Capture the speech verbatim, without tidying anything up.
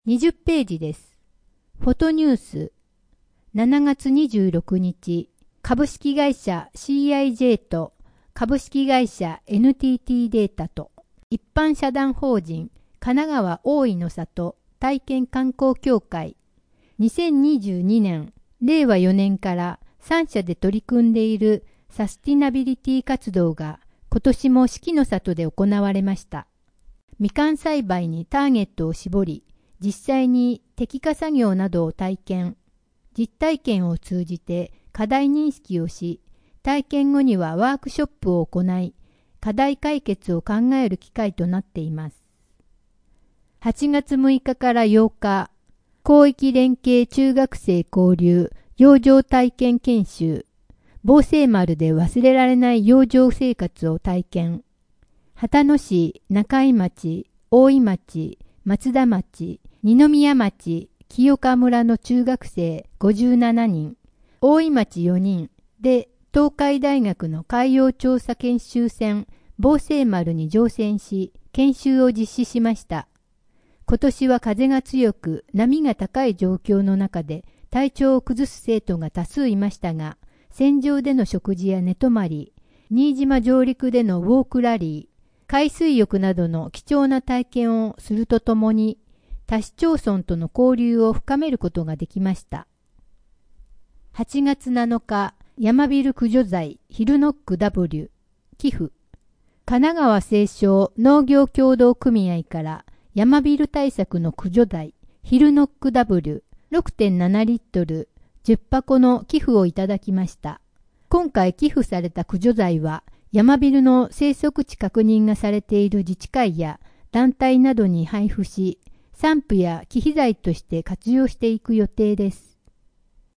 にじゅっページです。フォトニュースしちがつにじゅうろくにち、株式会社 シーアイジェー と株式会社 エヌティーティー データと一般社団法人神奈川大井の里体験観光協会にせんにじゅうにねんれいわよねんからさんしゃで取り組んでいるサスティナビリティ活動が今年も四季の里で行われました。みかん栽培にターゲットを絞り、実際に摘果作業などを体験、実体験を通じて課題認識をし、体験後にはワークショップを行い、課題解決を考える機会となっています。はちがつむいかからようか、広域連携中学生交流洋上体験研修、防星丸で忘れられない洋上生活を体験、秦野市、中井町、大井町、松田町、二宮町、清川村の中学生ごじゅうななにん、大井町よにんで東海大学の海洋調査研修船防星丸に乗船し、研修を実施しました。今年は風が強く波が高い状況の中で体調を崩す生徒が多数いましたが、船上での食事や寝泊まり、新島上陸でのウォークラリー、海水浴などの貴重な体験をするとともに、他市町村との交流を深めることができました。はちがつなのか、山ビル駆除剤ヒルノック ダブリュー 寄付。神奈川西湘農業協同組合から山ビル対策の駆除剤ヒルノック ダブリューろくてんなな リットルじゅっぱこの寄付をいただきました。今回寄付された駆除剤は山ビルの生息地確認がされている自治会や団体などに配布し、散布や忌避剤として活用していく予定です。